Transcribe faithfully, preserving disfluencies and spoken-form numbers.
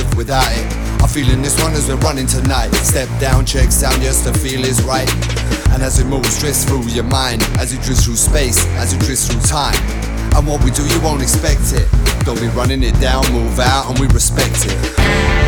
live without it. I'm feeling this one as we're running tonight. Step down, check sound, yes, the feel is right. And as it moves, drifts through your mind, as it drifts through space, as it drifts through time. And what we do, you won't expect it. Don't be running it down, move out, and we respect it.